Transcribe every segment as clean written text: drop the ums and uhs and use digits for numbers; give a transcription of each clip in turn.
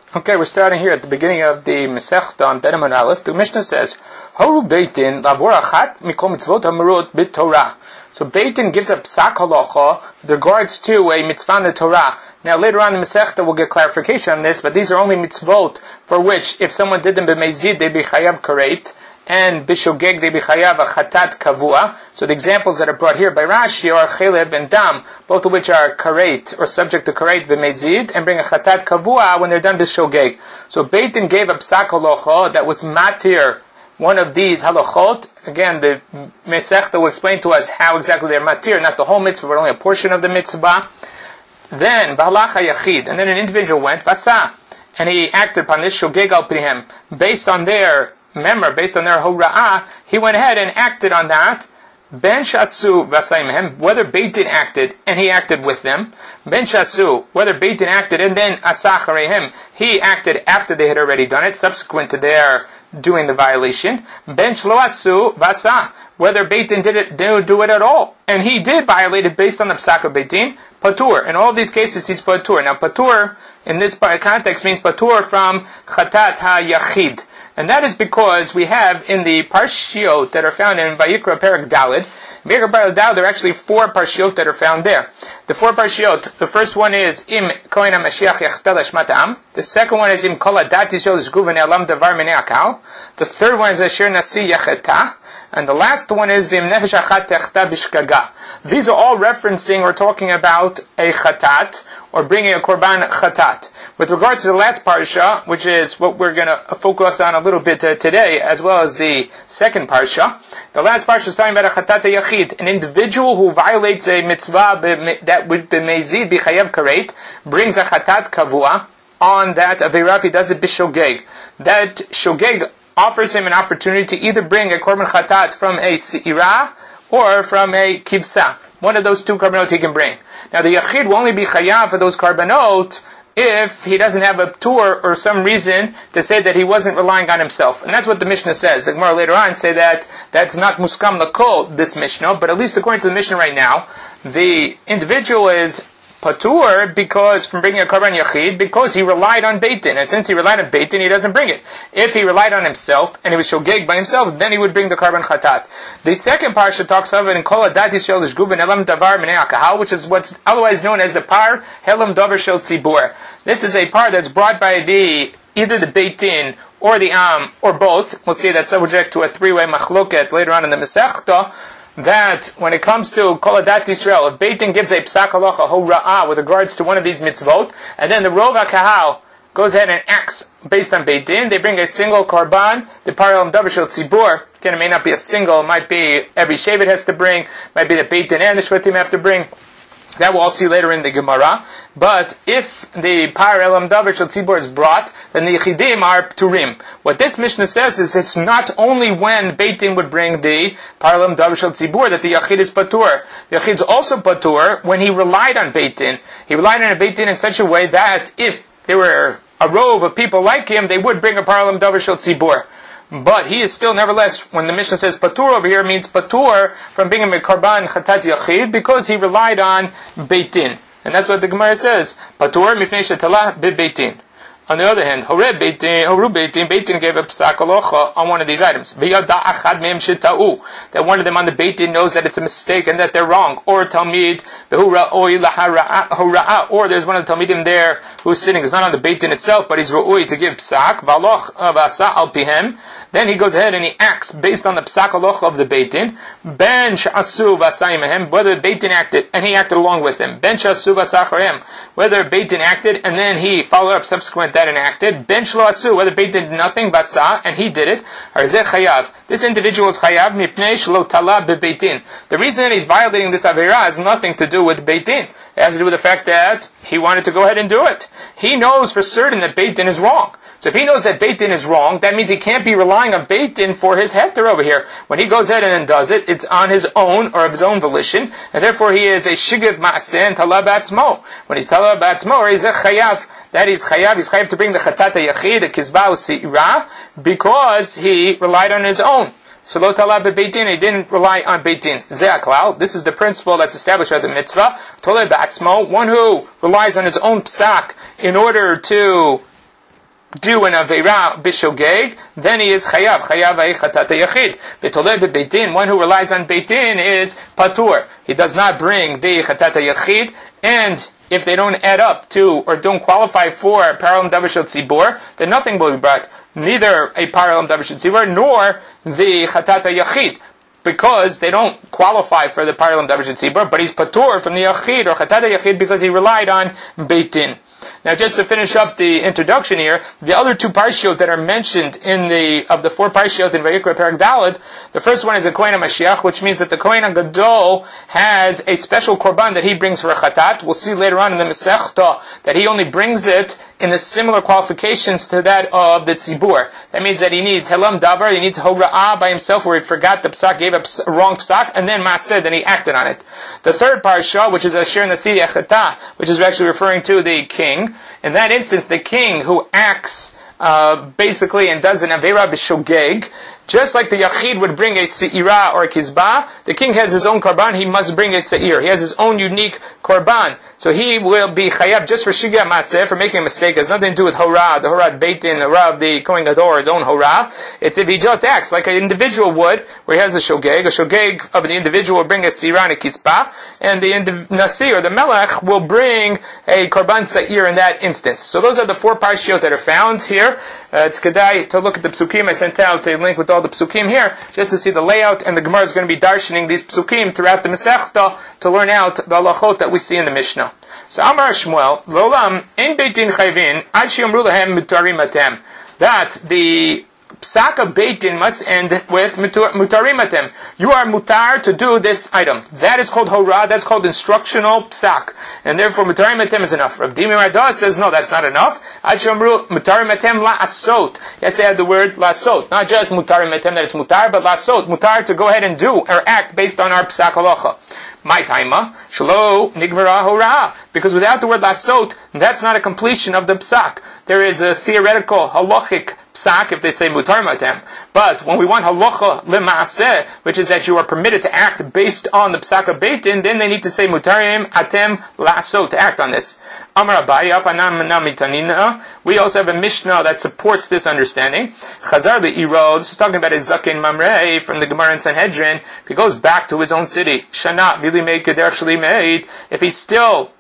Okay, we're starting here at the beginning of the Masechta on Ben Amud Aleph. The Mishnah says, "Horu Beitin lavor achat mikol mitzvot hamurot b'Torah." So Beitin gives up psak halacha with regards to a mitzvah in the Torah. Now later on in the Masechta we'll get clarification on this, but these are only mitzvot for which if someone did them b'meizid they be chayav karet, and b'shogeg they be chayav a chatat kavua. So the examples that are brought here by Rashi are cheleb and dam, both of which are karet or subject to karet b'meizid, and bring a chatat kavua when they're done b'shogeg. So Beitin gave up psak halacha that was matir one of these halachot. Again, the Masechta will explain to us how exactly they're matir, not the whole mitzvah, but only a portion of the mitzvah. Then v'halacha yachid, and then an individual went vasa, and he acted upon this shogeg al prihem, based on their memor, based on their hora'ah, he went ahead and acted on that. Ben shasu v'asayimhem, whether Beitin acted and he acted with them. Ben shasu, whether Beitin acted and then asacharehim, he acted after they had already done it, subsequent to their doing the violation. Ben shlo asu v'asa, whether Beitin didn't do it at all, and he did violate it based on the psak of Beitin, patur. In all of these cases, he's patur. Now, patur in this context means patur from chatat ha-yachid. And that is because we have in the parshiot that are found in Vayikra Perek Daled, Vayikra Perek Daled, there are actually 4 parshiot that are found there. The 4 parshiot, the first one is Im Kohen HaMashiach Yachtal Hashmat Am. The second one is Im Kol Adat Yisrael Yishgu V'ne'alam Davar Minei Akal. The third one is Asher Nasi Yacheta. And the last one is V'im Nefesh Achat Techta Bishkaga. These are all referencing or talking about a chatat, or bringing a korban chatat. With regards to the last parsha, which is what we're going to focus on a little bit today, as well as the second parsha, the last parsha is talking about a chatat yachid, an individual who violates a mitzvah that would be meizid b'chayav karet, brings a chatat kavua on that avera if he does it b'shogeg. That shogeg offers him an opportunity to either bring a korban chatat from a se'ira or from a kibsa. One of those 2 karbanot he can bring. Now the yachid will only be chayav for those karbanot if he doesn't have a tour or some reason to say that he wasn't relying on himself. And that's what the Mishnah says. The Gemara later on say that that's not muskam lakol, this Mishnah, but at least according to the Mishnah right now, the individual is patur because from bringing a karban yachid because he relied on Beitin, and since he relied on Beitin, he doesn't bring it. If he relied on himself and he was shogeg by himself, then he would bring the karban chatat. The second parsha talks of it in Kol Adat Yisrael Yishgu V'ne'alam Davar Minei Akal, which is what's otherwise known as the par helam davar shel tzibur. This is a par that's brought by either the Beitin or the Am or both. We'll see that's subject to a 3-way machloket later on in the Masechta. That when it comes to Kol Adat Yisrael, if Beitin gives a psak halacha hora'ah with regards to one of these mitzvot, and then the Rov HaKahal goes ahead and acts based on Beitin, they bring a single korban, the Paral Davar Shel Tzibur. Again, it may not be a single, it might be every Shevet has to bring, might be the Beitin and the Shvatim have to bring. That we'll all see later in the Gemara. But if the Par Elam Davar Shel Tzibur is brought, then the Yechidim are Pturim. What this Mishnah says is it's not only when Beitin would bring the Par Elam Davar Shel Tzibur that the Yachid is Patur. The Yachid is also Patur when he relied on Beitin. He relied on a Beitin in such a way that if there were a rove of people like him, they would bring a Par Elam Davar Shel Tzibur. But he is still, nevertheless, when the Mishnah says patur over here, means patur from being a karban chatat yachid because he relied on Beitin. And that's what the Gemara says. Patur mifnei shetala b'Beitin. On the other hand, Horu Beitin gave a psak halacha on one of these items. That one of them on the Beitin knows that it's a mistake and that they're wrong. Or Talmid, or there's one of the Talmidim there who's sitting, is not on the Beitin itself, but he's ru'ui to give psak, then he goes ahead and he acts based on the psak halacha of the Beitin. Ben sh'asu v'asayim, whether Beitin acted, and he acted along with him. Ben sh'asu v'asacharem, whether Beitin acted, and then he followed up subsequent that enacted. Ben shlo asu, whether Beitin did nothing, vasa, and he did it. Arzeh chayav. This individual is chayav, mipnei shlo tala b'Beitin. The reason that he's violating this avera has nothing to do with Beitin. It has to do with the fact that he wanted to go ahead and do it. He knows for certain that Beitin is wrong. So if he knows that Beitin is wrong, that means he can't be relying on Beitin for his heter over here. When he goes ahead and does it, it's on his own or of his own volition, and therefore he is a shigig ma'aseh and talab atzmo. When he's talab atzmo, he's a chayav. That is chayav. He's chayav to bring the chatat yachid, a kizba u'si'ira, because he relied on his own. So lo talab beitin, he didn't rely on Beitin. Ze'aklal, this is the principle that's established by the mitzvah. Tole ba'atzmo, one who relies on his own psak in order to do an Aveira Bishogeg, then he is Chayav Chatata Yachid. B'toleh b'Beit Din, one who relies on Beit Din is Patur. He does not bring the Chatata Yachid, and if they don't add up to, or don't qualify for Paralam Davar Shel Tzibur, then nothing will be brought. Neither a Paralam Davar Shel Tzibur, nor the Chatata Yachid, because they don't qualify for the Paralam Davar Shel Tzibur, but he's Patur from the Yachid, or Chatata Yachid, because he relied on Beit Din. Now, just to finish up the introduction here, the other two parshiot that are mentioned of the four parshiot in Vayikra Perek Daled, the first one is a Kohen HaMashiach, which means that the Kohen HaGadol has a special korban that he brings for a chatat. We'll see later on in the Masechta that he only brings it in the similar qualifications to that of the Tzibur. That means that he needs Helam Davar, he needs Hora'ah by himself, where he forgot the psak, gave a wrong psak, and then Maaseh, then he acted on it. The third parsha, which is Asher Nasi Yechata, which is actually referring to the king. In that instance, the king who acts basically and does an Aveira B'Shogeg, just like the Yachid would bring a Se'ira or a Kizbah, the king has his own Korban, he must bring a Se'ir. He has his own unique Korban. So he will be Chayav just for Shigya Maseh, for making a mistake. It has nothing to do with Horah, the Horah Beit Din, the Horah of the Kohen Gadol, his own Horah. It's if he just acts like an individual would, where he has a Shogeg of the individual will bring a Se'ira and a Kizbah, and the Nasi or the Melech will bring a Korban Se'ir in that instance. So those are the four parshiot that are found here. It's kedai to look at the psukim. I sent out a link with all the psukim here, just to see the layout, and the Gemara is going to be darshaning these psukim throughout the Masechta to learn out the halachot that we see in the Mishnah. So Amar Shmuel, Lolam, Ein Beit Din Chayvin, Ad She'amru Lahem Mutarim Atem, that the psak of Beit Din must end with mutarim atem. You are mutar to do this item. That is called horah. That's called instructional psak, and therefore mutarim atem is enough. Rav Dimi Radah says no, that's not enough. Ad shomru mutarim atem la'asot. Yes, they add the word la'asot, not just mutarim atem that it's mutar, but la'asot, mutar to go ahead and do or act based on our psak halacha. My taima shelo nigmara horah, because without the word la'asot, that's not a completion of the psak. There is a theoretical halachic psak if they say mutar matem. But when we want halacha lemaaseh, which is that you are permitted to act based on the psak of Beit Din, then they need to say mutarim atem la'asot, to act on this. Amar Abaye afanam namitanina. We also have a Mishnah that supports this understanding. Chazar le'iro. This is talking about his zaken mamrei from the Gemara in Sanhedrin. If he goes back to his own city, shana vili made keder shli made. If he still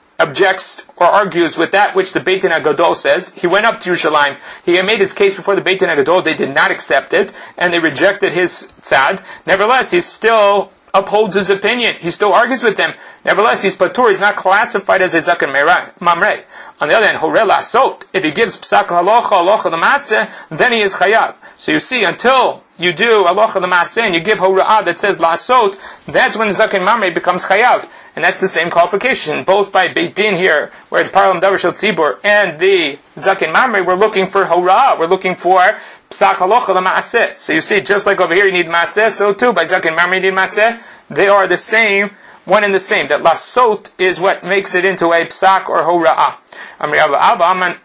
objects or argues with that which the Beit Din HaGadol says, he went up to Yerushalayim, he made his case before the Beit Din HaGadol, they did not accept it, and they rejected his tzad. Nevertheless, he still upholds his opinion. He still argues with them. Nevertheless, he's patur. He's not classified as a zaken mamrei. On the other hand, horeh la'asot, if he gives psak halacha l'maaseh, then he is chayav. So you see, until you do halacha l'maaseh and you give horah that says la'asot, that's when zaken mamrei becomes chayav. And that's the same qualification, both by Beit Din here, where it's Paralam Davar Shel Tzibur, and the zaken mamrei, we're looking for horah. We're looking for psak halacha l'maaseh. So you see, just like over here you need maaseh, so too by zaken mamrei you need maaseh. They are the same, one and the same. That lasot is what makes it into a psak or hora'ah. We have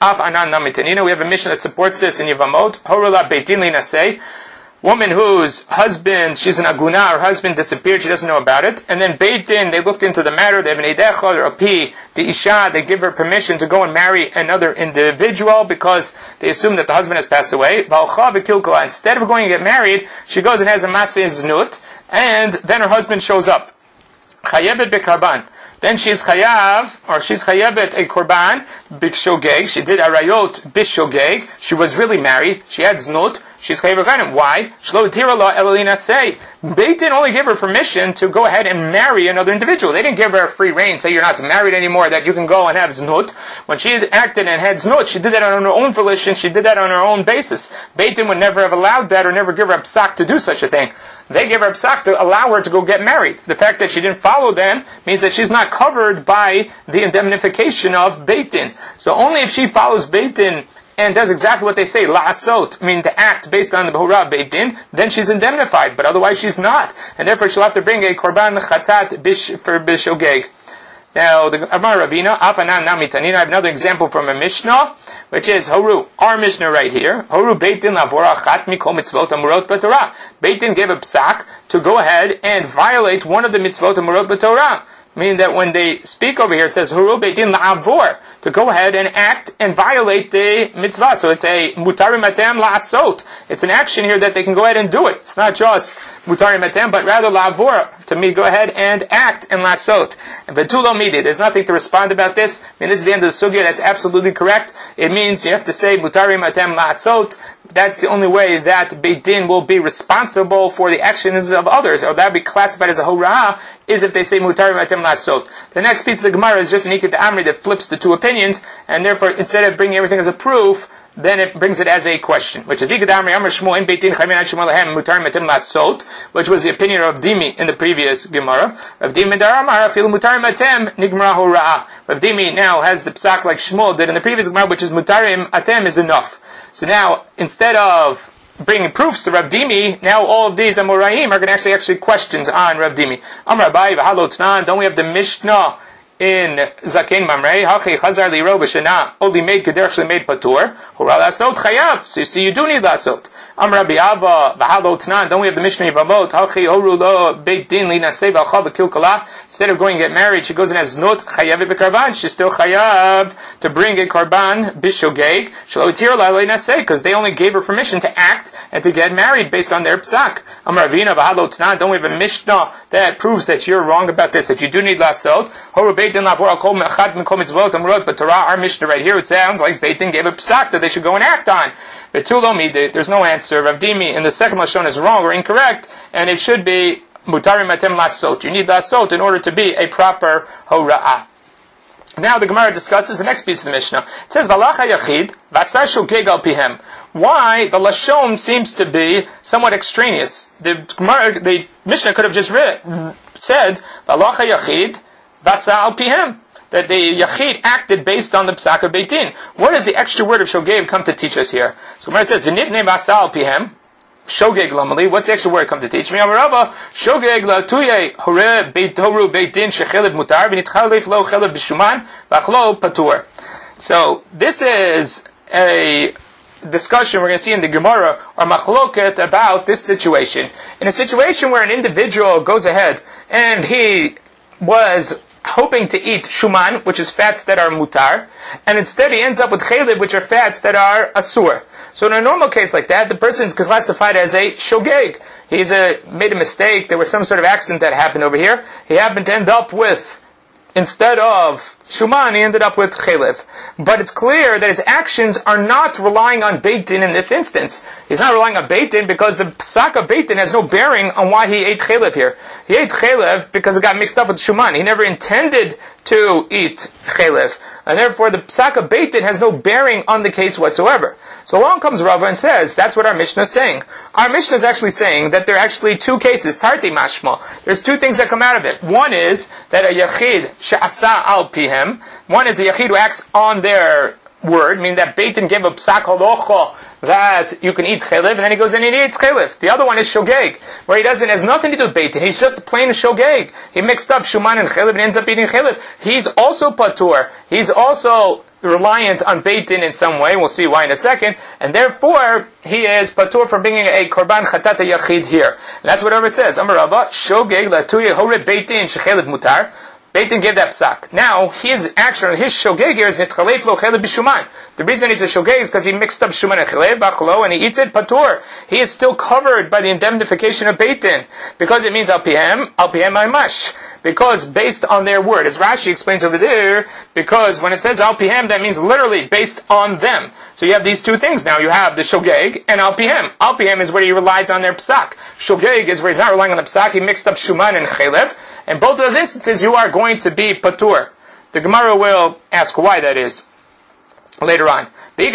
a mission that supports this in Yevamot. Hora'ah Beit Din linaseh. Woman whose husband, she's an aguna, her husband disappeared, she doesn't know about it. And then Beit Din, they looked into the matter, they have an eidechol or a pi, the isha, they give her permission to go and marry another individual because they assume that the husband has passed away. Instead of going to get married, she goes and has a maseh znut, and then her husband shows up. Chayebet bekarban. Then she's chayav, or she's chayebet a korban b'shogeg. She did arayot b'shogeg. She was really married. She had znut. She's chayav again. Why? Shlo tira la elalina say. Beit Din only gave her permission to go ahead and marry another individual. They didn't give her a free reign, say you're not married anymore, that you can go and have znut. When she acted and had znut, she did that on her own volition. She did that on her own basis. Beit Din would never have allowed that or never give her a psak to do such a thing. They gave her a psak to allow her to go get married. The fact that she didn't follow them means that she's not covered by the indemnification of Beit Din. So only if she follows Beit Din and does exactly what they say, la'asot, meaning to act based on the Behurah Beit Din, then she's indemnified, but otherwise she's not. And therefore she'll have to bring a korban chatat for bishogeg. Now, the Amar Ravina, Afanan Namitanina, I have another example from a Mishnah, which is Horu, our Mishnah right here. Horu Beit Din lavora chat mikol mitzvot amurot b'Torah. Beit Din gave a psak to go ahead and violate one of the mitzvot amurot b'Torah. Meaning that when they speak over here, it says Huru Beitin la'avor, to go ahead and act and violate the mitzvah. So it's a mutarim atem la'asot. It's an action here that they can go ahead and do it. It's not just mutarim atem, but rather la'avor, to me go ahead and act and la'asot. And vetulo midi, there's nothing to respond about this. I mean, this is the end of the sugya. That's absolutely correct. It means you have to say mutarim atem la'asot. That's the only way that Beit Din will be responsible for the actions of others, or that would be classified as a hora'ah, is if they say mutarim atem la'asot. The next piece of the Gemara is just an ikit amri that flips the two opinions, and therefore instead of bringing everything as a proof, then it brings it as a question, which is ikit amri amr shmuel in Beit Din chaymin ad shmuel lahem mutarim atem la'asot, which was the opinion of Dimi in the previous Gemara. Rav Dimi daramar afilu mutarim atem nigmara hora'ah. Rav Dimi now has the psak like Shmuel did in the previous Gemara, which is mutarim atem is enough. So now, instead of bringing proofs to Rav Dimi, now all of these Amoraim are going to actually questions on Rav Dimi. Amar Abai v'halo Tnan, don't we have the Mishnah in Zaken Mamrei, Hachi Chazar Liro B'Shana, only made Kederach made Patur, Hura Lasot Chayav, so you see you do need Lasot. Amar Rabbi Ava v'halo Tnan, don't we have the Mishnah in Yevamot, Hachi Horu Lo Beit Din Li Nasei B'Alcha B'Kil Kala, instead of going to get married, she goes and has Not Chayav B'Karban, she's still Chayav to bring a Karban B'Shogeg, Shlo Itir La Li Nasei, because they only gave her permission to act and to get married based on their psak. Amar Ravina v'halo Tnan, don't we have a Mishnah that proves that you're wrong about this, that you do need Lasot, Horu Beit Din Lavor Al Kol Mechad Min Kol Mitzvot Amrot, but Torah, our Mishnah right here, it sounds like Beit Din gave a psak that they should go and act on. There's no answer. Rav Dimi in the second lashon is wrong or incorrect, and it should be mutarim atem lasot. You need lasot in order to be a proper hora'ah. Now the Gemara discusses the next piece of the Mishnah. It says Valacha Yachid Vasar Shogeg al Pihem. Why the lashon seems to be somewhat extraneous. The Mishnah could have just said Valacha Yachid Vasar al Pihem, that the Yachid acted based on the Psak of Beit Din. What does the extra word of Shogeg come to teach us here? So when it says, V'nitne Vasal Pihem, Shogeg Lamali, what's the extra word come to teach me? Amarava, Shogeg La Tuye, Hore Beit Toru Beit Din, Shechelev Mutar, V'nitchalef Lo Chelev B'Shuman, V'achlo Patur. So this is a discussion we're going to see in the Gemara, or machloket, about this situation. In a situation where an individual goes ahead and he was hoping to eat shuman, which is fats that are mutar, and instead he ends up with chelev, which are fats that are asur. So in a normal case like that, the person is classified as a shogeg. He's made a mistake. There was some sort of accident that happened over here. He happened to end up with, instead of shuman, he ended up with chelev. But it's clear that his actions are not relying on Beit Din in this instance. He's not relying on Beit Din because the psak of Beit Din has no bearing on why he ate chelev here. He ate chelev because it got mixed up with shuman. He never intended to eat chelev. And therefore the psak of Beit Din has no bearing on the case whatsoever. So along comes Rava and says, that's what our Mishnah is saying. Our Mishnah is actually saying that there are actually two cases, tarti mashma. There's two things that come out of it. One is that a yachid she'asa al pihem. One is a yachid who acts on their word, meaning that Beit Din gave a psak halacha that you can eat chelev, and then he goes in and he eats chelev. The other one is shogeg, where he has nothing to do with Beit Din. He's just plain shogeg. He mixed up shuman and chelev and ends up eating chelev. He's also patur. He's also reliant on Beit Din in some way. We'll see why in a second. And therefore, he is patur from bringing a korban chatat yachid here. And that's what Rava says. Amar Rava, shogeg latuye hore Beit Din shechelev mutar. Beit Din gave that psak. Now, his action, his shogeg here is nitchalef lo chelev b'shuman. The reason he's a shogeg is because he mixed up shuman and chelev, b'achlo, and he eats it patur. He is still covered by the indemnification of Beit Din. Because it means al pihem aymash. Because based on their word, as Rashi explains over there, because when it says al pihem, that means literally based on them. So you have these two things now. You have the shogeg and al pihem. Al pihem is where he relies on their psak. Shogeg is where he's not relying on the psak. He mixed up shuman and chelev. In both of those instances, you are going to be patur. The Gemara will ask why that is later on.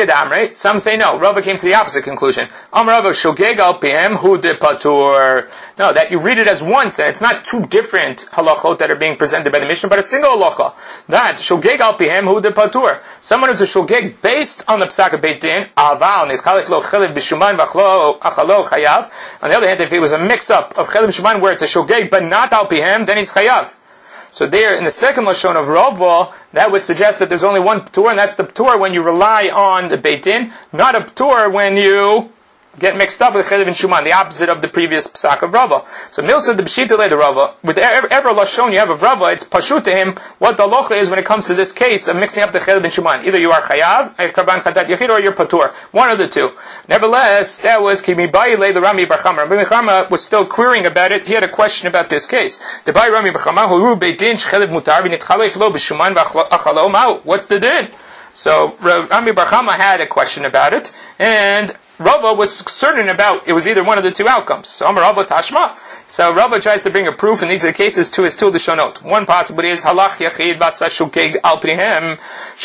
Some say no. Rava came to the opposite conclusion. Rava shogeg al pihem hu de patur. No, that you read it as one sentence. It's not two different halachot that are being presented by the Mishnah, but a single halacha. That shogeg al pihem hu de patur. Someone who's a shogeg based on the psak of Beit Din, aval nitchalef lo chelev b'shuman v'achlo achalo chayav. On the other hand, if it was a mix-up of chelev b'shuman where it's a shogeg but not al pihem, then he's chayav. So there, in the second lashon of Rava, that would suggest that there's only one p'tur, and that's the p'tur when you rely on the Beit Din, not a p'tur when you get mixed up with Chelev and Shuman, the opposite of the previous psak of Rava. So Milsa the B'shita le the Rava, with ever lashon you have of Rava, it's pashut to him what the halacha is when it comes to this case of mixing up the Chelev and Shuman. Either you are chayav, a karban chatat yachid, or you're patur. One of the two. Nevertheless, that was Kimi Bayi le the Rami Bar Chama. Rabbi Chama was still querying about it. He had a question about this case. The Bayi Rami Bar Chama, Horu Beitin Chelev Mutar v'nitchalef lo b'Shuman v'achalo ma'u. What's the din? So Rami Bar Chama had a question about it, and Rava was certain about it was either one of the two outcomes. So Amar Rava Tashma. So Rava tries to bring a proof in these cases to his two lashonot. One possibility is halach yachid basa shogeg al pihem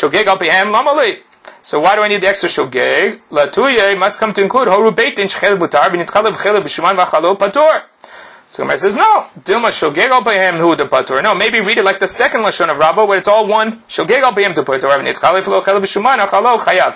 lamali. So why do I need the extra shogeg? Latuye must come to include horu beitin shchel mutar b'nitchalev chelev b'shuman v'achalo patur. So Gemara says, no, Dilma shogeg al b'hem hu de patur. No, maybe read it like the second lashon of Rava, where it's all one. Shogeg al b'hem de patur, v'nitchalev lo chelev b'shuman achalo chayav.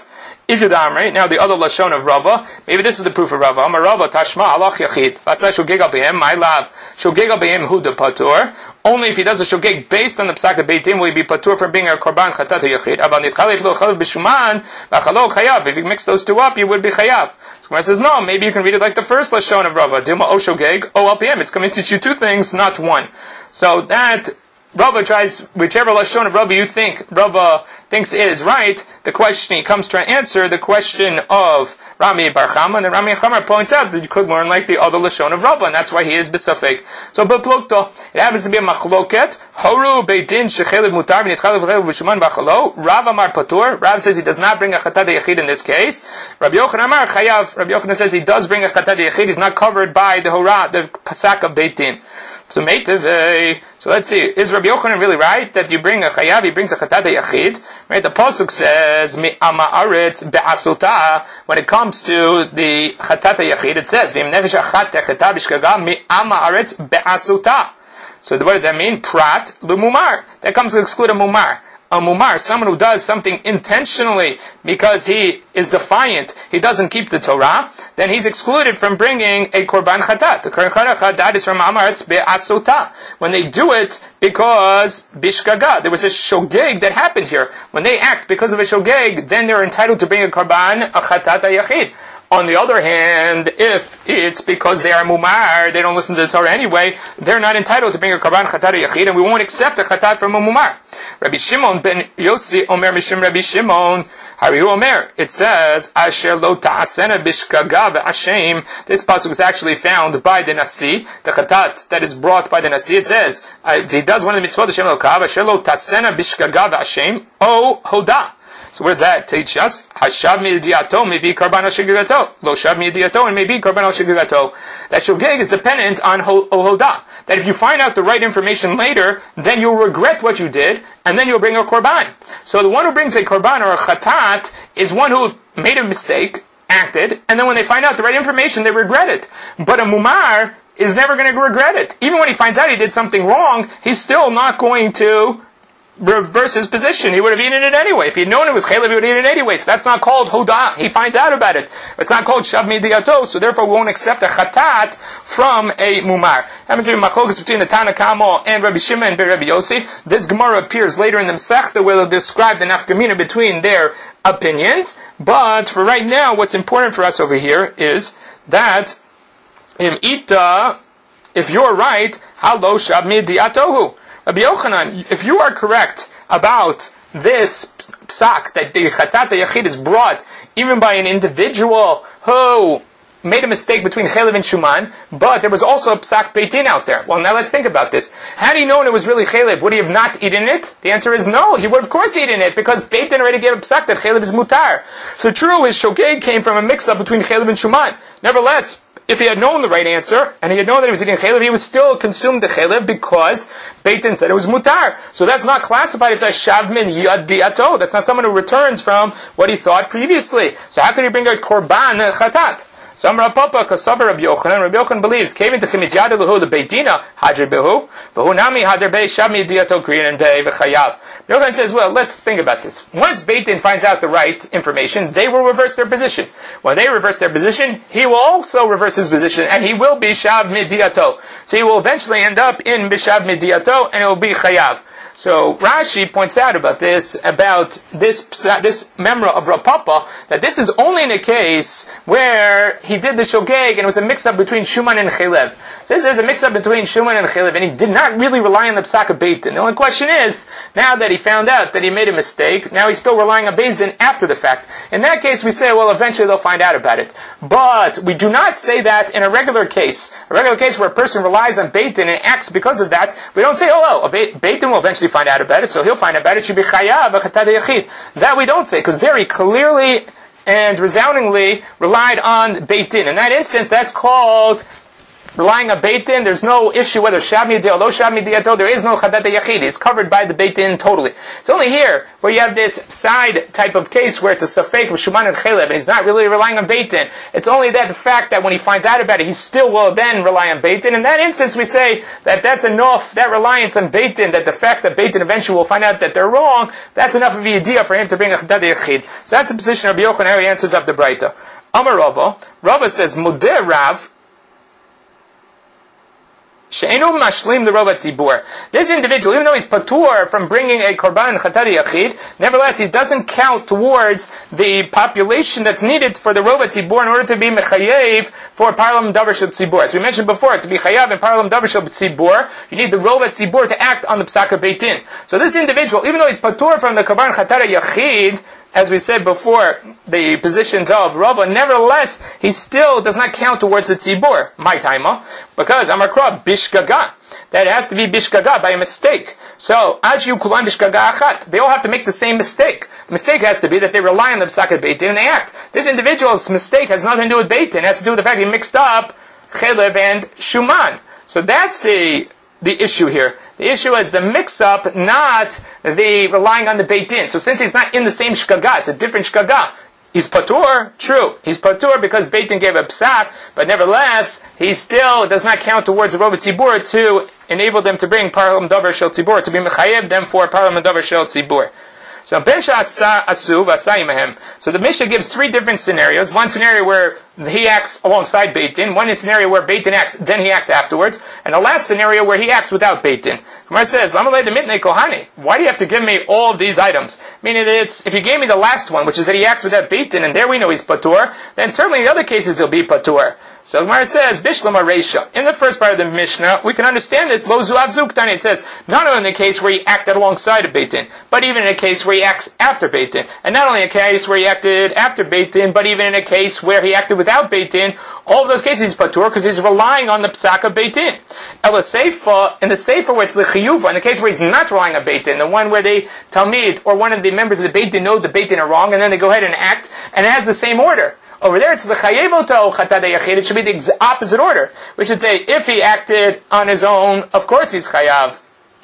Now the other lashon of Rava, maybe this is the proof of Rava. Amar Rava Tashma alach yachid. Vasa shogeg al b'hem, my love. Shogeg al b'hem hu de patur. Only if he does a shogeg based on the psak of Beitim will he be patur from being a korban chatat yachid. Aval nitchalef lo chalev b'shuman v'achalo chayav. If you mix those two up, you would be chayav. So Gemara says, no, maybe you can read it like the first lashon of Rava. Dilma o shogeg o al b'hem. It's coming to teach you two things, not one. So that Rava tries, whichever lashon of Rava you think Rava thinks it is right, the question he comes to answer the question of Rami Bar Chama, and Rami Bar Chama points out that you could learn like the other lashon of Rava, and that's why he is besafek. So beplukto, it happens to be a machloket. Horu beidin shechelev mutar v'nitchalev chelev b'shuman v'achalo. Rav Amar patur. Rav says he does not bring a chatat yachid in this case. Rabbi Yochanan Amar chayav. Rabbi Yochanan says he does bring a chatat yachid. He's not covered by the hora, the pasak of beitin. So let's see, is Rabbi Yochanan really right that you bring a chayav, he brings a chatat yachid? Right, the pasuk says mi'ama aretz be'asuta. When it comes to the chatat yachid, it says v'im nefesh achat techeta b'shkaga mi'ama aretz be'asuta. So what does that mean? Prat l'mumar. That comes to exclude a mumar. A mumar, someone who does something intentionally because he is defiant, he doesn't keep the Torah, then he's excluded from bringing a korban chatat. The korban chatat is from amaretz be'asuta. When they do it because bishkaga, there was a shogeg that happened here. When they act because of a shogeg, then they're entitled to bring a korban, a chatat yachid. On the other hand, if it's because they are mumar, they don't listen to the Torah anyway, they're not entitled to bring a karban chatat yachid, and we won't accept a chatat from a mumar. Rabbi Shimon ben Yossi Omer Mishim Rabbi Shimon Harihu Omer. It says Asher lo ta'asena bishkaga ve'ashem. This pasuk is actually found by the Nasi, the chatat that is brought by the Nasi. It says if he does one of the mitzvot Hashem lo kav Asher lo ta'asena bishkaga ve'ashem o hoda. So what does that teach us? Hashav mi'ediato maybe karban al-shigirato. Lo shav mi'ediato and maybe karban al-shigirato. That shogeg is dependent on hoda. That if you find out the right information later, then you'll regret what you did, and then you'll bring a korban. So the one who brings a korban or a chatat is one who made a mistake, acted, and then when they find out the right information, they regret it. But a mumar is never going to regret it. Even when he finds out he did something wrong, he's still not going to reverse his position. He would have eaten it anyway. If he had known it was chaylev, he would have eaten it anyway. So that's not called hoda. He finds out about it. It's not called shav midiyato, so therefore we won't accept a chatat from a mumar. Happens to be machlokas between the Tana Kamo and Rabbi Shimon and Rabbi Yossi. This Gemara appears later in the Masechta where they'll describe the nafkamina between their opinions. But for right now, what's important for us over here is that if you're right, halo shav midiyatohu. Rabbi Yochanan, if you are correct about this psak, that the chatat yachid is brought even by an individual who made a mistake between chelev and shuman, but there was also a psak beitin out there. Well, now let's think about this. Had he known it was really chelev, would he have not eaten it? The answer is no. He would of course eaten it, because beitin already gave a psak that chelev is mutar. So true is shogeg came from a mix-up between chelev and shuman. Nevertheless, if he had known the right answer, and he had known that he was eating chelev, he would still consume the chelev because Beitin said it was mutar. So that's not classified as a shav min yad diato. That's not someone who returns from what he thought previously. So how could he bring a korban chatat? So Amar Papa Kasavar Rabbi Yochanan. Rabbi Yochanan believes came into chimit yad lehu lebeitina hadri behu v'hu nami hadri bei shav min diato kriyan and day v'chayav. Rabbi Yochanan says, well, let's think about this. Once Beitin finds out the right information, they will reverse their position. When they reverse their position, he will also reverse his position, and he will be shav midiato. So he will eventually end up in bishav midiato, and it will be chayav. So Rashi points out about this memra of Rav Papa, that this is only in a case where he did the shogeg and it was a mix-up between Shuman and Chelev. Since there's a mix-up between Shuman and Chelev, and he did not really rely on the Psak of Beit Din. The only question is, now that he found out that he made a mistake, now he's still relying on Beis Din after the fact. In that case, we say, well, eventually they'll find out about it. But we do not say that in a regular case. A regular case where a person relies on Beit Din and acts because of that, we don't say, Beit Din will eventually find out about it, so he'll find out about it, should be chayav, v'chatad yachid. That we don't say, because there he clearly and resoundingly relied on Beit Din. In that instance, that's called relying on Beit Din. There's no issue whether Shab Midiyah or Lo Shab Midiyah. There is no Chadat Yachid. It's covered by the Beit Din totally. It's only here where you have this side type of case where it's a Safek with Shuman and Chelev, and he's not really relying on Beit Din. It's only that the fact that when he finds out about it, he still will then rely on Beit Din. In that instance, we say that that's enough, that reliance on Beit Din, that the fact that Beit Din eventually will find out that they're wrong, that's enough of a idea for him to bring a Chadat Yachid. So that's the position of Rabbi Yochanan, how he answers up the Breita. Amar Rava says, Mudeh Rav, She'enu mashlim the Rova Tzibur. This individual, even though he's patur from bringing a korban chatad yachid, nevertheless he doesn't count towards the population that's needed for the Rova Tzibur in order to be mechayev for parlam davar shel tzibur. As we mentioned before, to be chayav in parlam davar shel tzibur, you need the Rova Tzibur to act on the psak Beit Din. So this individual, even though he's patur from the korban chatad yachid, as we said before, the positions of Rava, nevertheless, he still does not count towards the tzibur. My taima, because Amakra bishgaga. That has to be bishgaga by a mistake. So, ajiu kulan bishgaga achat. They all have to make the same mistake. The mistake has to be that they rely on the psak Beit Din and they act. This individual's mistake has nothing to do with Beit Din. It has to do with the fact he mixed up Chelev and Shuman. So that's the issue here. The issue is the mix-up, not the relying on the Beit Din. So since he's not in the same shkaga, it's a different shkaga. He's patur, true. He's patur because Beit Din gave a psak, but nevertheless, he still does not count towards the Rova Tzibur to enable them to bring parlam davar shel tzibur, to be mechayev them for parlam davar shel tzibur. So the Mishnah gives three different scenarios. One scenario where he acts alongside Beit Din. One is scenario where Beit Din acts, then he acts afterwards. And the last scenario where he acts without Beit Din. Gemara says, why do you have to give me all of these items? Meaning if you gave me the last one, which is that he acts without Beit Din, and there we know he's patur, then certainly in the other cases he'll be patur. So Gemara says, Bishlam Reisha. In the first part of the Mishnah, we can understand this. Lo zuav zuktani. It says, not only in the case where he acted alongside of Beit Din, but even in a case where he acts after Beit Din. And not only in a case where he acted after Beit Din, but even in a case where he acted without Beit Din, all of those cases he's patur because he's relying on the psak of Beit Din. Ela seifa, in the seifa where it's l'chiyuva, in the case where he's not relying on Beit Din, the one where the Talmid or one of the members of the Beit Din know the Beit Din are wrong, and then they go ahead and act, and it has the same order. Over there, it's the chayevoto chatad yachid. It should be the opposite order. We should say, if he acted on his own, of course he's chayav.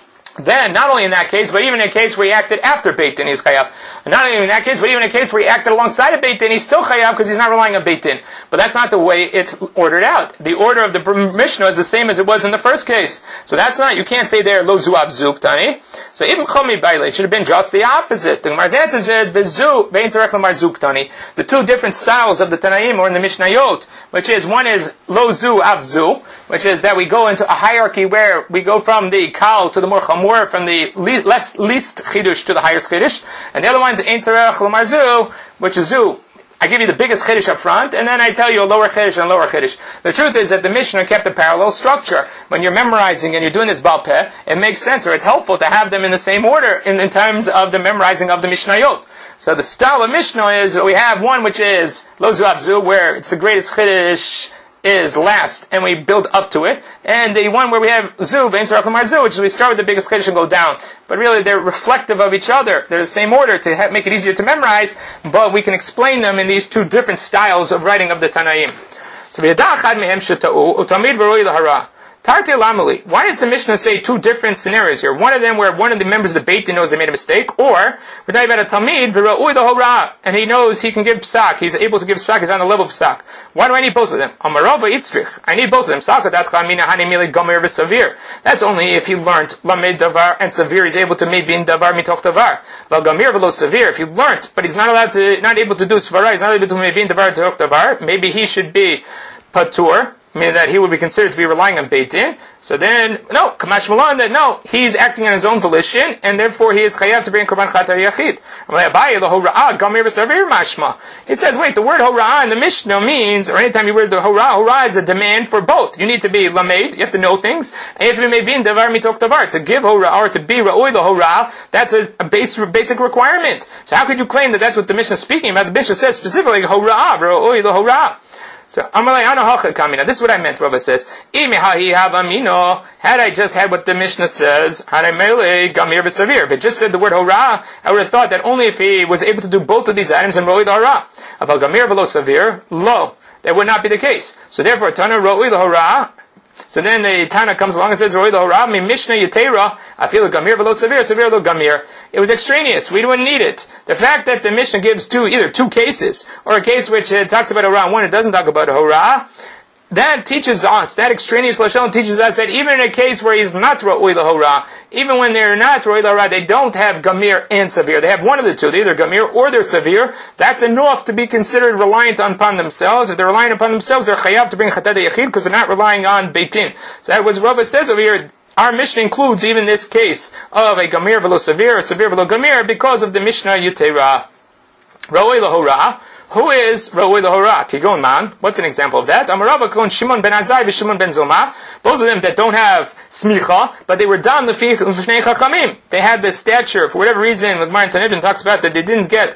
Then, not only in that case, but even in a case where he acted after Beit Din, he's chayav. Not only in that case, but even in a case where he acted alongside of Beit Din, he's still chayav because he's not relying on Beit Din. But that's not the way it's ordered out. The order of the Mishnah is the same as it was in the first case. So that's not, you can't say there, lo zuab zuk tani. So even chomi baile, it should have been just the opposite. The Gemara's answer says, bezu, vein tzarech lamar zuk tani. The two different styles of the Tanaim or in the Mishnayot, which is, one is lo zu av zu, which is that we go into a hierarchy where we go from the kal to the more chamor, from the least chidush to the highest chidush, and the other one is ein tzarech lamar zu, which is zu. I give you the biggest chiddush up front, and then I tell you a lower chiddush and a lower chiddush. The truth is that the Mishnah kept a parallel structure. When you're memorizing and you're doing this Baal Peh, it makes sense, or it's helpful to have them in the same order in terms of the memorizing of the Mishnayot. So the style of Mishnah is, we have one which is Lo Zu Av Zu, where it's the greatest chiddush is last, and we build up to it. And the one where we have Zu, Vein Tzarech Lamar Zu, which is we start with the biggest chiddush and go down. But really, they're reflective of each other. They're the same order to make it easier to memorize, but we can explain them in these two different styles of writing of the Tanaim. So, v'yada achad mehem sheta'u, utamid v'roi lahara. Tarti Lamali. Why does the Mishnah say two different scenarios here? One of them where one of the members of the Beit Din knows they made a mistake, or we're talking about a Talmid, v'ra'ui l'hora, and he knows he can give psak, he's able to give psak, he's on the level of psak. Why do I need both of them? Amarava itzrich. I need both of them. That's only if he learned lamed davar and savir, he's able to mevin davar mitoch davar. V'gamir v'lo savir. If he learned, but he's not able to do svara, he's not able to mevin davar mitoch davar, maybe he should be patur. meaning that he would be considered to be relying on Beit Din. So then, no, Kamash Malan, that no, he's acting on his own volition, and therefore he is chayav to bring Korban Chatar Yachid. He says, wait, the word Hora'ah in the Mishnah means, or anytime you read the Hora'ah is a demand for both. You need to be Lamed, you have to know things, and you have to be Mevin, Davar Mitok Davar. To give Hora'ah, or to be Ra'oi the Hora'ah, that's a basic requirement. So how could you claim that that's what the Mishnah is speaking about? The Mishnah says specifically Hora'ah, Ra'oi the Hora'ah. So, this is what I meant, Rava says. Had I just had what the Mishnah says, if it just said the word Hora'ah, I would have thought that only if he was able to do both of these items and Ro'i the Hora'ah. Aval Gamir velo Savir, lo. That would not be the case. So therefore, Tana Ro'i the Hora'ah. So then the Tana comes along and says, Ro'i the Hora'ah, mi Mishnah Yatera, I feel Gamir velo Savir, Savir lo Gamir. It was extraneous. We wouldn't need it. The fact that the Mishnah gives either two cases, or a case which talks about Hora'ah, one it doesn't talk about Hora'ah, that teaches us, that extraneous Lashon teaches us that even in a case where he's not Ra'oi L'Hora'ah, even when they're not Ra'oi L'Hora'ah, they don't have Gamir and Savir. They have one of the two. They're either Gamir or they're Savir. That's enough to be considered reliant upon themselves. If they're reliant upon themselves, they're Chayav to bring Chatat Yachid because they're not relying on Beit Din. So that was Rava says over here. Our Mishnah includes even this case of a Gamir velo Savir, or Savir velo Gamir, because of the Mishnah Yutera. Ra'oi L'Hora'ah. Who is Ra'oi L'Hora'ah? Kigon man. What's an example of that? Amarava Kon Shimon ben Azai v'Shimon ben Zoma. Both of them that don't have smicha, but they were done l'fnei chachamim. They had the stature, for whatever reason, the Gemara in Sanhedrin talks about that they didn't get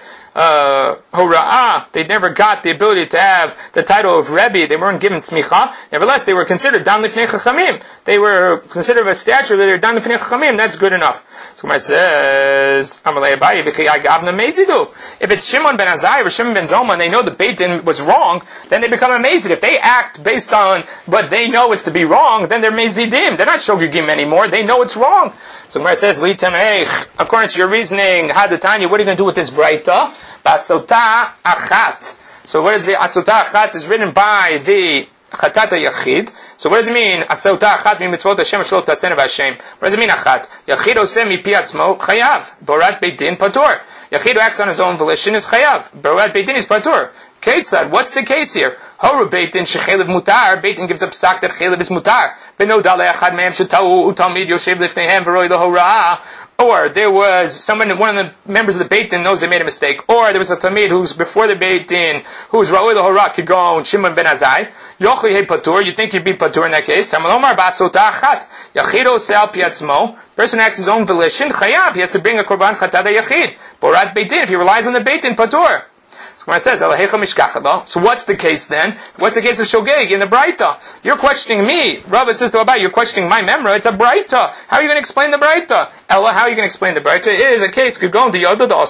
Hora'ah. They never got the ability to have the title of Rebbe. They weren't given smicha. Nevertheless, they were considered dan l'fnei chachamim. They were considered of a stature that they're dan l'fnei chachamim. That's good enough. So Gemara says, Amalei Abaye v'chiyai gavna mezidu. If it's Shimon ben Azai or Shimon ben Zoma, and they know the Beit Din was wrong, then they become amazed. If they act based on what they know is to be wrong, then they're mezidim. They're not shogigim anymore. They know it's wrong. So Gemara says, Li Tameich, according to your reasoning, Hadatanya, what are you going to do with this Braita? Basota Achat. So what is the Asota Achat is written by the Chatat Yachid. So what does it mean? Asota Achat mi mitzvot Hashem shlo tasen v'Hashem. What does it mean Achat? Yachid oseh mi pi atzmo chayav. Borat Beit Din patur. Yachid who acts on his own volition is chayav. Borat Beit Din is patur. Ketzad, what's the case here? Horu Beit Din shechelev mutar. Beit Din gives up psak that chelev is mutar. Beno dalei achad mehem shetau utalmid yoshev lifneihem v'roi l'hora'ah. Or there was someone, one of the members of the Beit Din knows they made a mistake. Or there was a Talmid who's before the Beit Din, who's Ra'oi L'Hora'ah, Kigon, Shimon ben Azai. Yochli he patur, you think you'd be patur in that case? Tamalomar basota achat. Yachido se'al piatzmo. Person acts his own volition. Chayav, he has to bring a korban chatat yachid. Borat Beit Din, if he relies on the Beit Din, patur. So when it says, so what's the case then? What's the case of Shogeg in the Braita? You're questioning me. Rabbi says to Abai, you're questioning my memra. It's a Braita. How are you going to explain the Braita? Ella, how are you going to explain the Braita? It is a case, he knows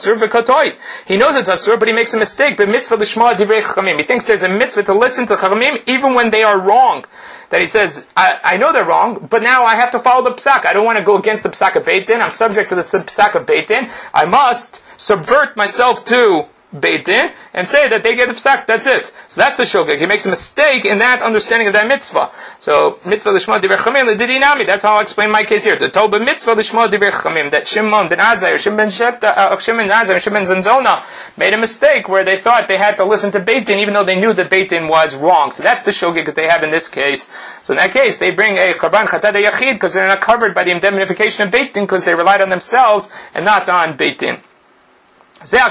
it's Asur, but he makes a mistake. But mitzvah l'shma divrei chachamim. He thinks there's a mitzvah to listen to chachamim even when they are wrong. That he says, I know they're wrong, but now I have to follow the psak. I don't want to go against the psak of Beit Din. I'm subject to the psak of Beit Din. I must subvert myself to Beit Din and say that they get the psak. That's it. So that's the shogeg. He makes a mistake in that understanding of that mitzvah. So mitzvah l'shma divrei chachamim l'didinami. That's how I'll explain my case here. The Torah mitzvah l'shma divrei chachamim, that Shimon ben Azai or Shimon ben Azai or Shimon ben Zona made a mistake where they thought they had to listen to Beit Din even though they knew that Beit Din was wrong. So that's the shogeg that they have in this case. So in that case, they bring a korban chatat yachid because they're not covered by the indemnification of Beit Din because they relied on themselves and not on Beit Din. If you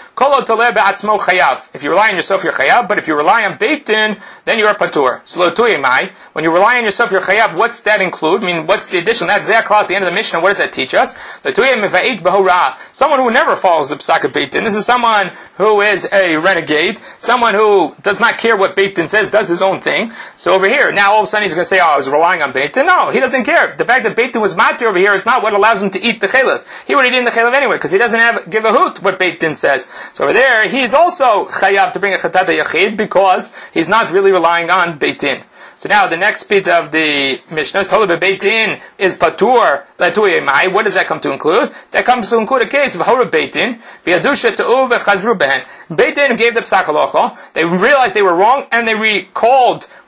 rely on yourself, you're chayav, but if you rely on Beit Din, then you are patur. So when you rely on yourself, you're chayav. What's that include? I mean, what's the addition? That's ze'aklal at the end of the Mishnah. What does that teach us? Someone who never follows the psak of Beit Din. This is someone who is a renegade, someone who does not care what Beit Din says, does his own thing. So over here, now all of a sudden he's going to say, I was relying on Beit Din. No, he doesn't care. The fact that Beit Din was matir over here is not what allows him to eat the chalev. He would have eaten the chalev anyway, because he doesn't give a hoot what Beit Din says. So over there, he's also chayav to bring a chatat yachid because he's not really relying on Beit Din. So now the next bit of the Mishnah is told that Beit Din is patur l'tuye mai. What does that come to include? That comes to include a case of hora Beit Din v'yadusha te'u v'chazru behen. Beit Din gave the psak halacha. They realized they were wrong and they recalled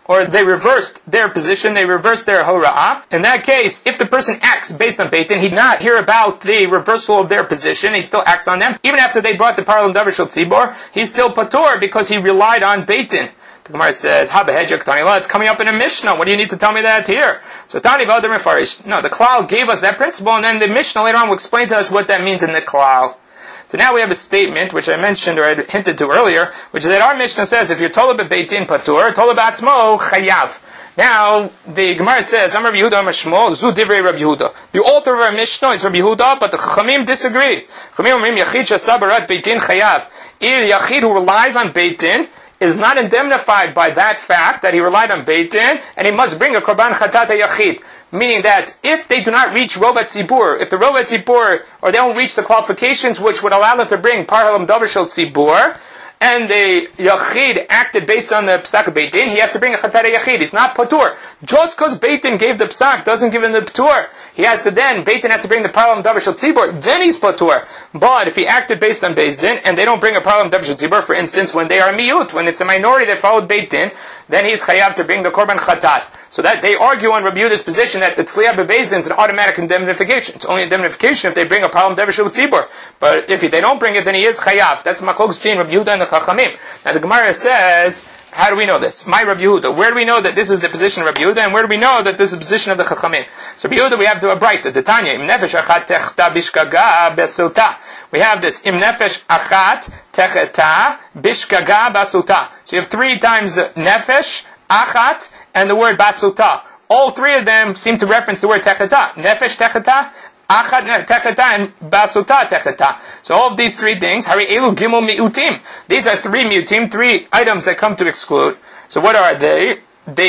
or they reversed their position, they reversed their hora'ah. In that case, if the person acts based on Beit Din, he'd not hear about the reversal of their position, he still acts on them. Even after they brought the Parlam Davar Shel Tzibor, he's still patur because he relied on Beit Din. The Gemara says, it's coming up in a Mishnah. What do you need to tell me that here? So Tani V'Adar Mefarish. No, the Klal gave us that principle, and then the Mishnah later on will explain to us what that means in the Klal. So now we have a statement, which I mentioned or I hinted to earlier, which is that our Mishnah says, if you're Toleh B'Beit Din patur, Toleh B'Atzmo chayav. Now, the Gemara says, Amar Rabbi Yehuda Amar Shmuel, Zu Divrei Rabbi Yehuda. The author of our Mishnah is Rabbi Yehuda, but the Chachamim disagree. Chachamim Omrim Yachid Shasah B'Rat Beit Din chayav. The Yachid who relies on Beit Din is not indemnified by that fact that he relied on Beit Din, and he must bring a Korban Chatat HaYachid. Meaning that if they do not reach Rov HaTzibur, if the Rov HaTzibur, or they don't reach the qualifications which would allow them to bring Par Halam Davar Shel Tzibur, and the Yachid acted based on the Psak of Beit Din, he has to bring a Chatat HaYachid. He's not Patur. Just because Beit Din gave the Psak doesn't give him the Patur. He has to then, Beit Din has to bring the Par Halam Davar Shel Tzibur, then he's Patur. But if he acted based on Beit Din, and they don't bring a Par Halam Davar Shel Tzibur, for instance, when they are Miyut, when it's a minority that followed Beit Din, then he's Chayav to bring the Korban Chatat. So that they argue on Rabbi Yehuda's position that the Tzliya B'Beis Din is an automatic indemnification. It's only indemnification if they bring a Par Halam Davar Shel Tzibur. But if they don't bring it, then he is Chayav. That's Machlokes between Rabbi Yehuda and the Chachamim. Now the Gemara says, how do we know this? My Rabbi Yehuda. Where do we know that this is the position of Rabbi Yehuda, and where do we know that this is the position of the Chachamim? So Rabbi Yehuda, we have to a Braita, the Tanya, Im Nefesh Achat Techta Bishkaga Besota. We have this, Im Nefesh Achat Techeta Bishkaga Basuta. So you have 3 times Nefesh, Achat, and the word Basuta. All 3 of them seem to reference the word Techeta. Nefesh Techeta, Achat Techeta, and Basuta Techeta. So all of these 3 things, Hari Elu Gimel Mi'utim. These are 3 mi'utim, 3 items that come to exclude. So what are they?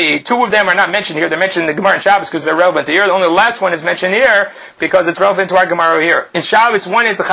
2 of them are not mentioned here. They're mentioned in the Gemara and Shabbos because they're relevant here. Only the last one is mentioned here because it's relevant to our Gemara here. In Shabbos, one is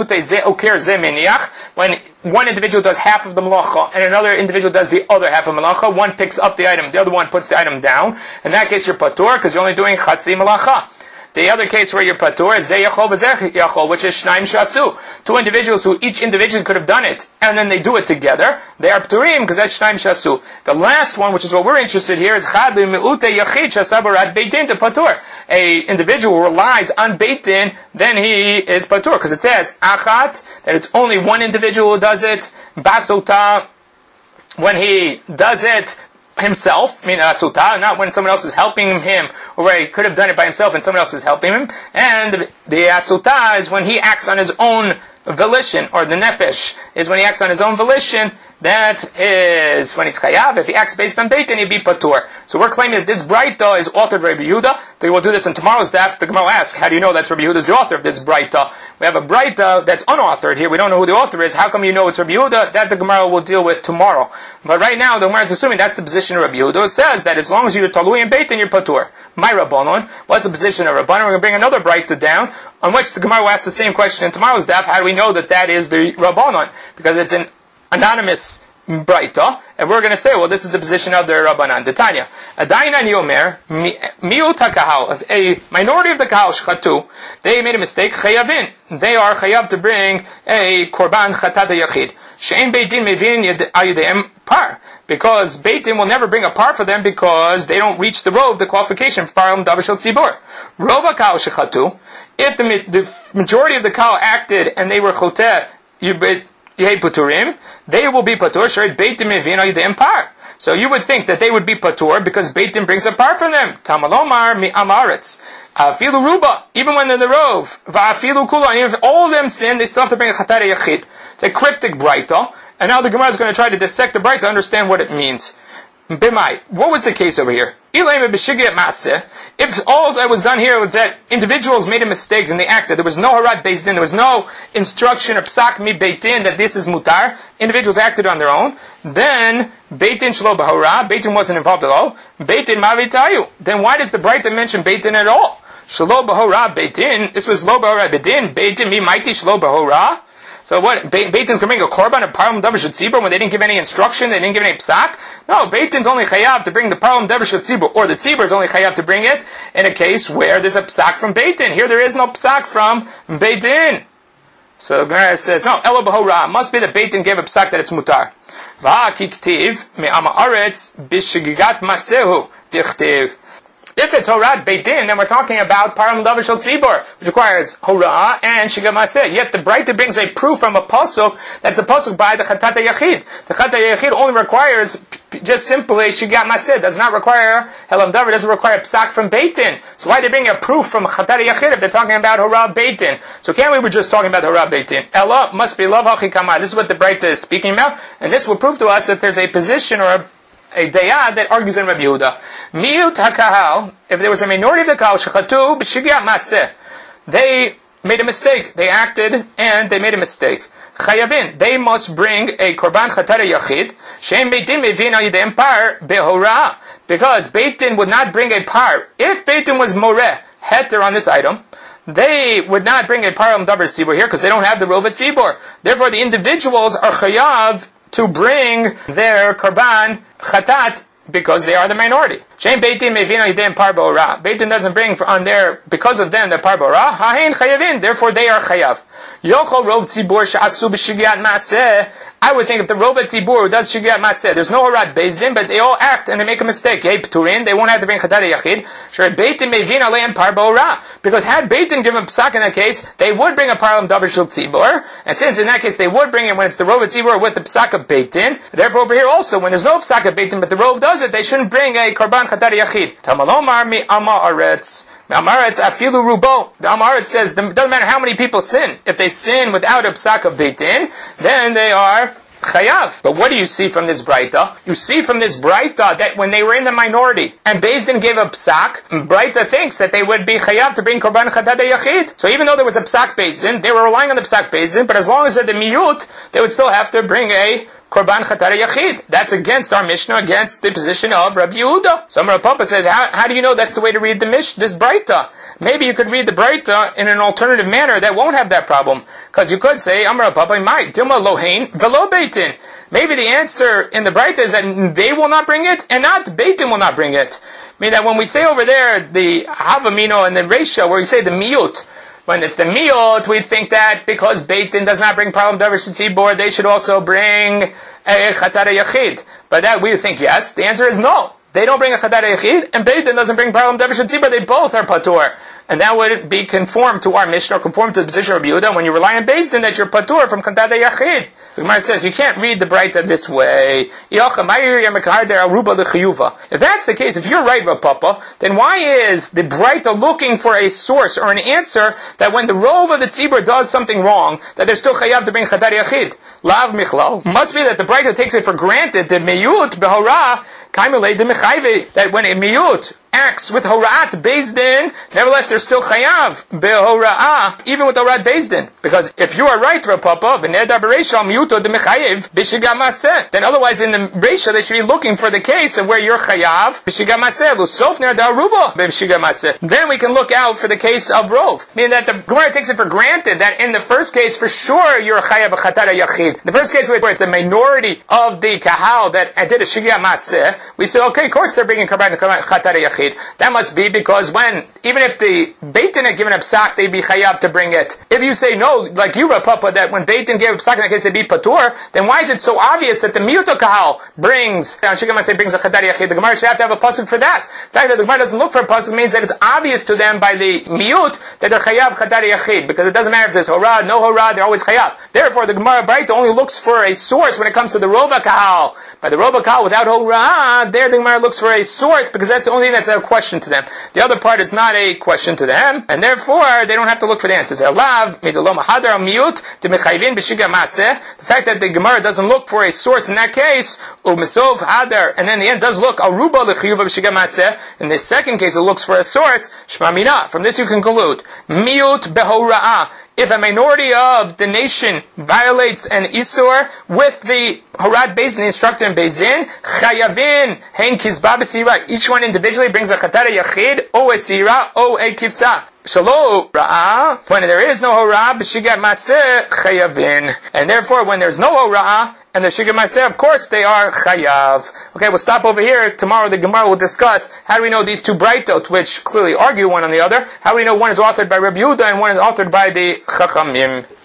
when one individual does half of the malacha and another individual does the other half of malacha. One picks up the item, the other one puts the item down. In that case, you're patur because you're only doing chatzi malacha. The other case where you're patur is zeyachol v'zeyachol, which is shnaim shasu. 2 individuals who each individual could have done it, and then they do it together. They are paturim because that's shnaim shasu. The last one, which is what we're interested here, is chad mi'ute yachid shasabarat beit din to patur. A individual who relies on beit din, then he is patur because it says achat that it's only one individual who does it. Basota, when he does it himself, I mean asuta, not when someone else is helping him, or where he could have done it by himself and someone else is helping him. And the asuta is when he acts on his own volition, or the nefesh is when he acts on his own volition. That is when he's chayav. If he acts based on beit, then he'd be patur. So we're claiming that this Braita is authored by Rabbi Yehuda. They will do this in tomorrow's daf. The Gemara will ask, how do you know that's Rabbi Yehuda's the author of this Braita? We have a Braita that's unauthored here. We don't know who the author is. How come you know it's Rabbi Yehuda? That the Gemara will deal with tomorrow. But right now, the Gemara is assuming that's the position of Rabbi Yehuda. It says that as long as you're talui and beit, then you're patur. My Rabbanon, what's the position of Rabbanon? We're going to bring another Braita down, on which the Gemara will ask the same question in tomorrow's daf. How do we know that that is the Rabbanon? Because it's an anonymous Braita, and we're going to say, well, this is the position of the Rabbanan. Tanya, Adainan Yomer, Miut HaKahal, if a minority of the Kahal Shchatu, they made a mistake, Chayavin. They are Chayav to bring a Korban Chatat HaYachid. She'en Beit Din Mevin Ayudeim Par. Because Beit Din will never bring a par for them because they don't reach the rov, the qualification for Par Halam Davar Shel Tzibur. Rov HaKahal Shchatu, if the majority of the Kahal acted and they were Choteh, Yehei Puturim, they will be patur. Sharet Beit Din Mevin Ayudeim Par. So you would think that they would be patur because Beit Din brings a par for them. Tamalomar mi amaretz. Afilu ruba, even when they're the rov. Va'afilu kula, and if all of them sin, they still have to bring a chatat yachid. It's a cryptic Braita, and now the Gemara is going to try to dissect the Braita to understand what it means. Bimai, what was the case over here? If all that was done here was that individuals made a mistake and they acted, there was no harat beis din, there was no instruction or psak mi beit din that this is mutar, individuals acted on their own, then beit din shelo b'hora, beit din wasn't involved at all, beit din mavitayu. Then why does the Braita mention beit din at all? Shelo b'hora beit din, this was lo b'hora beit din mi mighty shelo b'hora. So what, Beit Din's going to bring a korban of Par Halam Davar Shel Tzibur when they didn't give any instruction, they didn't give any psak? No, Beit Din's only chayav to bring the Par Halam Davar Shel Tzibur, or the Tzibur is only chayav to bring it in a case where there's a psak from Beit Din. Here there is no psak from Beit Din. So the Gemara says, no, Elo B'hora, must be that Beit Din gave a psak that it's mutar. Va'kiktiv me'ama aretz bishigigat masehu dichtiv. If it's Horat Beit Din, then we're talking about Param Davar Shel Tzibor, which requires Horah and Shigat Maseh. Yet the Braita brings a proof from a pasuk that's the pasuk by the Chatat HaYachid. The Chatat HaYachid only requires just simply Shigat Maseh. Does not require Helam Davar. Doesn't require Psak from Beit Din. So why are they bringing a proof from Chatat HaYachid if they're talking about Horah Beit Din? So can't we be just talking about Horah Beit Din? Ella must be Lav Hachi. This is what the Braita is speaking about, and this will prove to us that there's a position or a dayah that argues in Rabbi Yehuda. Miut hakahal, if there was a minority of the kahal, shechatu b'shigyat maseh, they made a mistake. They acted and they made a mistake. Chayavin, they must bring a korban chatat yachid. Shein Beit Din mevin al yidei par behorah, because Beit Din would not bring a par. If Beit Din was moreh heter on this item, they would not bring a param davar tzibor here because they don't have the rovat tzibor. Therefore, the individuals are chayav to bring their korban chatat because they are the minority. Shein Beit Din mevin al yidei par behorah. Beit Din doesn't bring on their, because of them, the par behorah. Hahin chayavin. Therefore, they are chayav. Yochol rov tzibor she'asu b'shigyat maseh. I would think if the rov tzibor who does shigyat maseh, there's no horat Beit Din, but they all act and they make a mistake. Hey, pturin, they won't have to bring chatat yachid. Sure, Beit Din mevin aleim par behorah. Because had Beit Din given psak in that case, they would bring a param davar shel tzibor, and since in that case they would bring it when it's the rov tzibor with the psak of Beit Din, therefore over here also when there's no psak of Beit Din but the rov does it, they shouldn't bring a korban chatat yachid. Tamalomar mi ama aretz. Amaretz afilu rubo. The Amaretz says it doesn't matter how many people sin. If they sin without a psak of Beit Din, then they are chayav. But what do you see from this Braita? You see from this Braita that when they were in the minority and Beis Din gave a psak, Braita thinks that they would be chayav to bring korban chatat yachid. So even though there was a psak Beis Din, they were relying on the psak Beis Din, but as long as they're the miyut, they would still have to bring a korban chatat yachid. That's against our Mishnah, against the position of Rabbi Yehuda. So Rav Papa says, how do you know that's the way to read the this Braita? Maybe you could read the Braita in an alternative manner that won't have that problem. Because you could say, Rav Papa, might Dilma lohein velo Beit Din. Maybe the answer in the Braita is that they will not bring it, and not Beit Din will not bring it. I mean that when we say over there, the Havamino and the Reisha, where we say the Miyut, when it's the miyot, we think that because Beit Din does not bring param davar shel tzibor, they should also bring a chatat yachid. But that we think yes. The answer is no. They don't bring a chatat yachid, and Beit Din doesn't bring param davar shel tzibor. They both are patur. And that would be conform to our Mishnah, conform to the position of Yehuda when you rely on Beis Din that you're patur from chatat yachid. The Gemara says you can't read the Braita this way. If that's the case, if you're right, Rav Papa, then why is the Braita looking for a source or an answer that when the rov of the tzibur does something wrong, that they're still chayav to bring chatat yachid? Lav michlal. Must be that the Braita takes it for granted that miyut behorah kaimulei de mechayve, that when a miyut acts with horat Beis Din, nevertheless they're still chayav behorah, even with horat Beis Din. Because if you are right, Rav Papa, v'nedar b'reisha miyuto de mechayev b'shigat maseh, then otherwise in the reisha they should be looking for the case of where you're chayav b'shigat maseh lusof nerdar ruba b'shigat maseh. Then we can look out for the case of rov, meaning that the Gemara takes it for granted that in the first case for sure you're chayav b'chatat yachid. The first case where it's the minority of the kahal that did a shigat maseh, we say okay, of course they're bringing korban chatat yachid. That must be because even if the Beit Din had given a psak, they'd be chayav to bring it. If you say no, like you, Rav Papa, that when Beit Din gave a psak in that case they'd be patur, then why is it so obvious that the miyut kahal brings a chatat yachid? The Gemara should have to have a pasuk for that. The fact that the Gemara doesn't look for a pasuk means that it's obvious to them by the miyut that they're chayav chatat yachid, because it doesn't matter if there's horad, no horad, they're always chayav. Therefore, the Gemara Braita only looks for a source when it comes to the rova kahal. By the rova kahal without horad, there the Gemara looks for a source because that's the only thing that's a question to them. The other part is not a question to them, and therefore they don't have to look for the answers. The fact that the Gemara doesn't look for a source in that case, and then the end does look aruba l'chiyuv b'shigat maseh. In the second case, it looks for a source. Shema mina. From this you can conclude miyut behora'ah. If a minority of the nation violates an isur with the horat Beis Din, the instructor in Beis Din, chayavin hein kizba b'sira. Each one individually brings a chatat yachid, o a sira, o a kivsa. Shalo ra'ah, when there is no horah b'shigat maseh chayavin, and therefore when there's no horah and the shigat maseh, of course they are chayav. Okay, we'll stop over here. Tomorrow the Gemara will discuss how do we know these two Braitot, which clearly argue one on the other. How do we know one is authored by Rabbi Yehuda and one is authored by the Chachamim?